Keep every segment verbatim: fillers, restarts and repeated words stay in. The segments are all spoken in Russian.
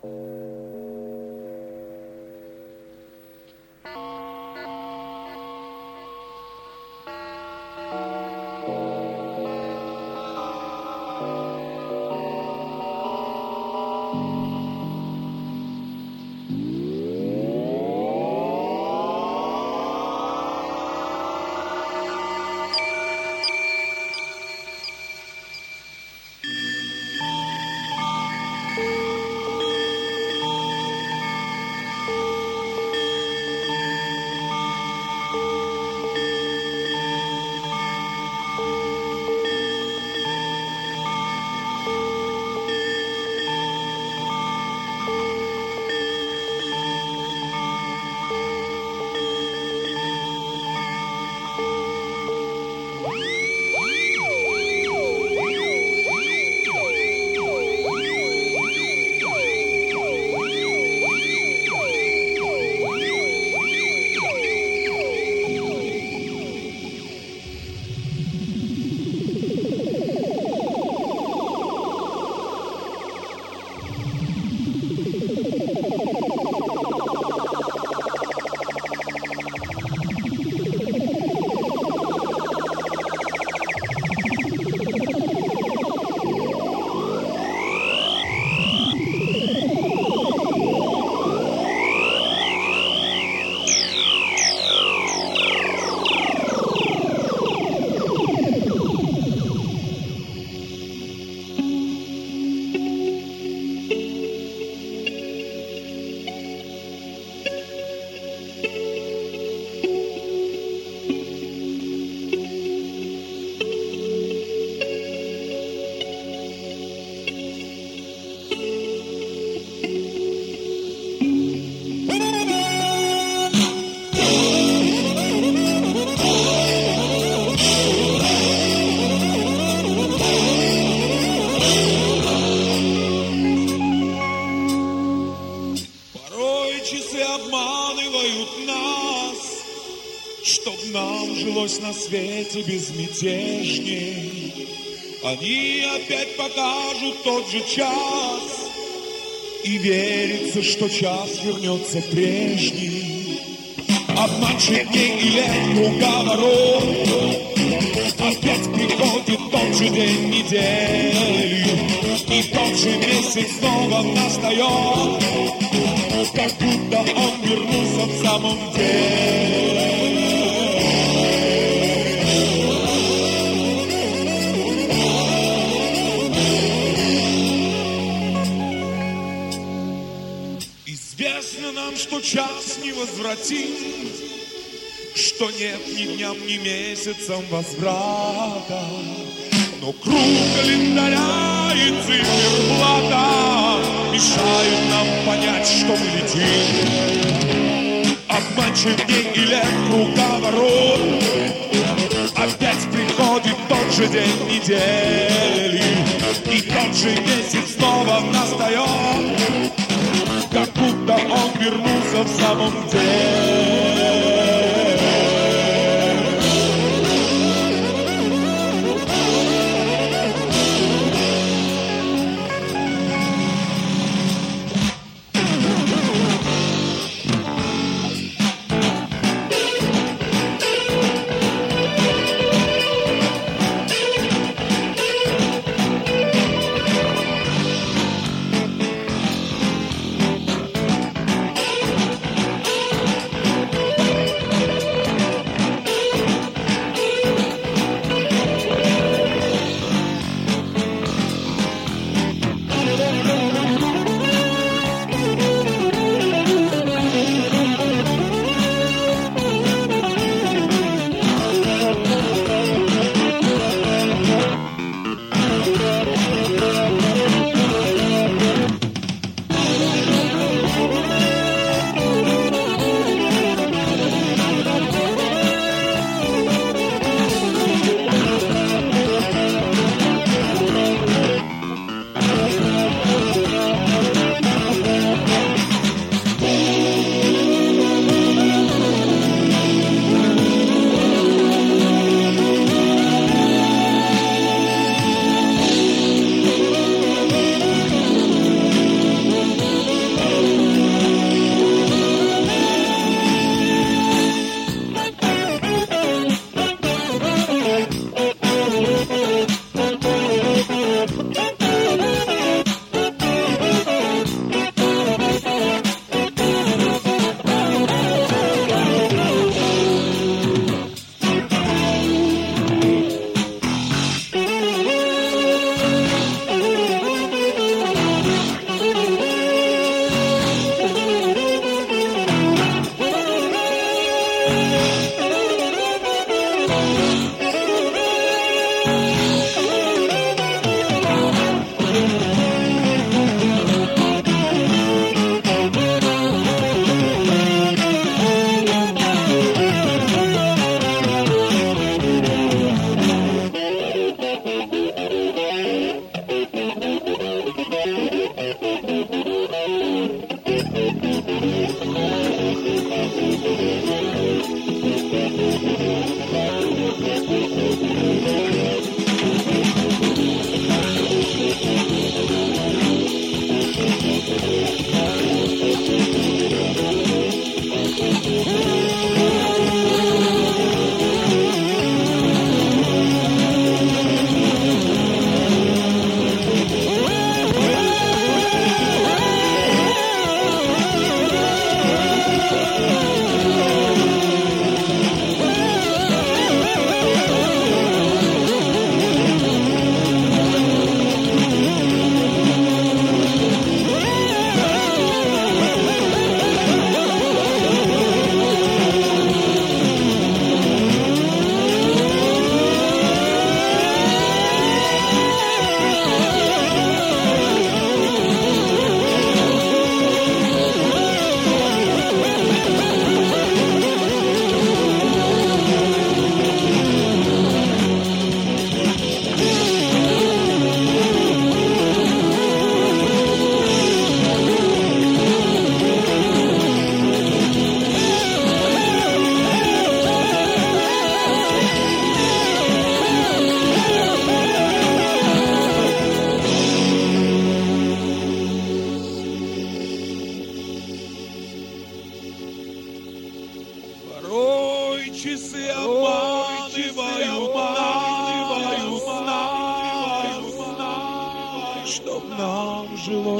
На свете безмятежней. Они опять покажут тот же час, и верится, что час вернется прежний. Обманщик дней и лет круговорот, опять приходит тот же день недели, и тот же месяц снова настает, как будто он вернулся в самом деле. Что час невозвратим, что нет ни дням, ни месяцам возврата. Но круг календаря и циферблата мешают нам понять, что мы летим. Обманчив день и лет круговорот, опять приходит тот же день недели, и тот же месяц снова настает, как будто он вернулся в самом деле.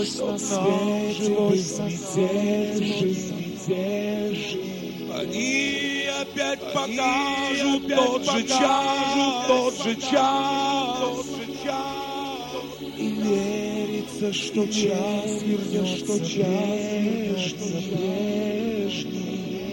жилось на свете, жилось на свете, они опять покажут тот же час, тот же час, тот же час. И верится, что час вернется, что час вернется прежний.